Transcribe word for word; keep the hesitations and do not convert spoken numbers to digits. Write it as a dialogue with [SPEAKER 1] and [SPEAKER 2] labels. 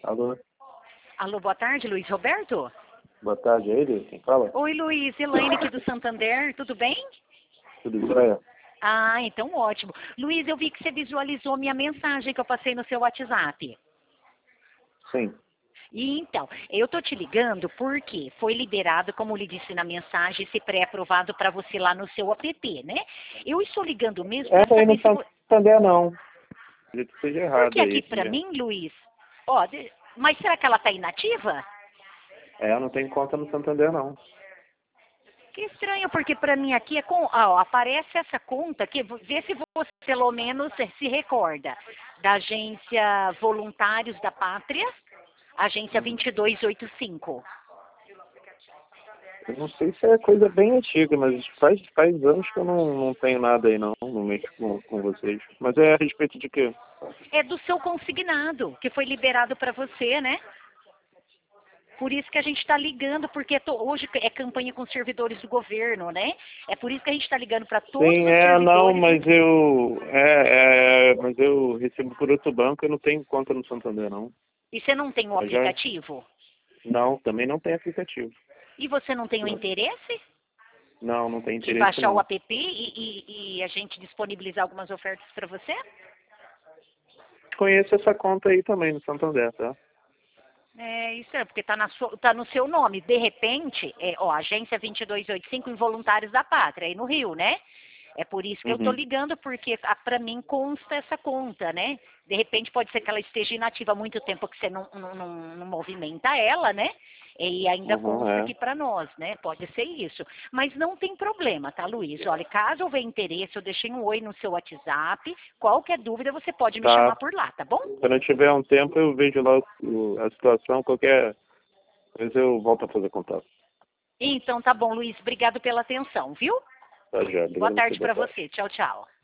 [SPEAKER 1] Alô?
[SPEAKER 2] Alô, boa tarde, Luiz Roberto?
[SPEAKER 1] Boa tarde, é ele? Quem fala?
[SPEAKER 2] Oi, Luiz, Elaine aqui do Santander, tudo bem?
[SPEAKER 1] Tudo jóia?
[SPEAKER 2] Ah, então ótimo. Luiz, eu vi que você visualizou minha mensagem que eu passei no seu WhatsApp.
[SPEAKER 1] Sim.
[SPEAKER 2] E então, eu tô te ligando porque foi liberado, como lhe disse na mensagem, esse pré-aprovado para você lá no seu app, né? Eu estou ligando mesmo para
[SPEAKER 1] Essa aí
[SPEAKER 2] saber
[SPEAKER 1] não
[SPEAKER 2] se você...
[SPEAKER 1] Santander, não. Acredito que seja errado
[SPEAKER 2] Porque
[SPEAKER 1] aí.
[SPEAKER 2] aqui para mim, Luiz, ó, de- mas será que ela tá inativa?
[SPEAKER 1] É, eu não tenho conta no Santander, não.
[SPEAKER 2] Que estranho, porque para mim aqui é com, ah, ó, aparece essa conta aqui, vê se você pelo menos se recorda, da agência Voluntários da Pátria, agência
[SPEAKER 1] Hum.
[SPEAKER 2] vinte e dois oitenta e cinco.
[SPEAKER 1] Eu não sei se é coisa bem antiga, mas faz, faz anos que eu não, não tenho nada aí, não. Não mexo com, com vocês. Mas é a respeito de quê?
[SPEAKER 2] É do seu consignado, que foi liberado para você, né? Por isso que a gente está ligando, porque to- hoje é campanha com servidores do governo, né? É por isso que a gente está ligando para todos
[SPEAKER 1] Sim,
[SPEAKER 2] os
[SPEAKER 1] é, não,
[SPEAKER 2] servidores.
[SPEAKER 1] mas eu. É, é, mas eu recebo por outro banco, eu não tenho conta no Santander, não.
[SPEAKER 2] E você não tem o
[SPEAKER 1] Eu já.
[SPEAKER 2] aplicativo?
[SPEAKER 1] Não, também não tem aplicativo.
[SPEAKER 2] E você não tem o interesse
[SPEAKER 1] Não, não tem
[SPEAKER 2] de
[SPEAKER 1] interesse,
[SPEAKER 2] baixar o
[SPEAKER 1] não.
[SPEAKER 2] app e, e- e a gente disponibilizar algumas ofertas para você?
[SPEAKER 1] Conheço essa conta aí também no Santander, tá?
[SPEAKER 2] É, isso é, porque está tá no seu nome. De repente, é, ó, agência vinte e dois oitenta e cinco Involuntários da Pátria, aí no Rio, né? É por isso que eu estou
[SPEAKER 1] Uhum.
[SPEAKER 2] ligando, porque para mim consta essa conta, né? De repente pode ser que ela esteja inativa há muito tempo que você não, não, não, não movimenta ela, né? E ainda
[SPEAKER 1] Uhum,
[SPEAKER 2] consta
[SPEAKER 1] é.
[SPEAKER 2] aqui para nós, né? Pode ser isso. Mas não tem problema, tá, Luiz? Olha, caso houver interesse, eu deixei um oi no seu WhatsApp. Qualquer dúvida, você pode me
[SPEAKER 1] Tá.
[SPEAKER 2] chamar por lá, tá bom?
[SPEAKER 1] Quando eu tiver um tempo, eu vejo lá o- a situação, qualquer coisa eu volto a fazer contato.
[SPEAKER 2] Então tá bom, Luiz. Obrigado pela atenção, viu?
[SPEAKER 1] Tá, já.
[SPEAKER 2] Boa
[SPEAKER 1] Obrigado a você,
[SPEAKER 2] tarde
[SPEAKER 1] boa
[SPEAKER 2] para
[SPEAKER 1] tarde.
[SPEAKER 2] você. Tchau, tchau.